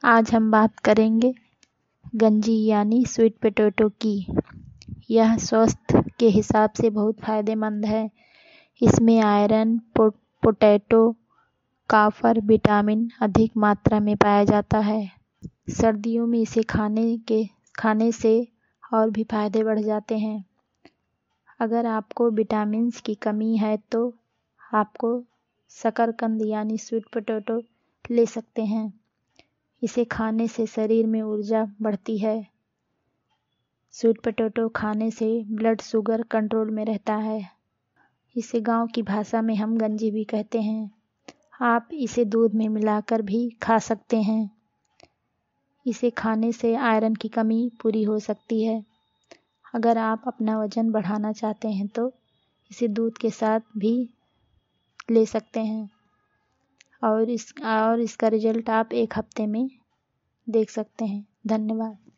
आज हम बात करेंगे गंजी यानी स्वीट पोटैटो की। यह स्वास्थ्य के हिसाब से बहुत फ़ायदेमंद है। इसमें आयरन, पोटैटो, कॉपर, विटामिन अधिक मात्रा में पाया जाता है। सर्दियों में इसे खाने से और भी फ़ायदे बढ़ जाते हैं। अगर आपको विटामिन्स की कमी है तो आपको शकरकंद यानी स्वीट पोटैटो ले सकते हैं। इसे खाने से शरीर में ऊर्जा बढ़ती है। स्वीट पोटैटो खाने से ब्लड शुगर कंट्रोल में रहता है। इसे गांव की भाषा में हम गंजी भी कहते हैं। आप इसे दूध में मिलाकर भी खा सकते हैं। इसे खाने से आयरन की कमी पूरी हो सकती है। अगर आप अपना वजन बढ़ाना चाहते हैं तो इसे दूध के साथ भी ले सकते हैं और इसका रिजल्ट आप 1 हफ्ते में देख सकते हैं। धन्यवाद।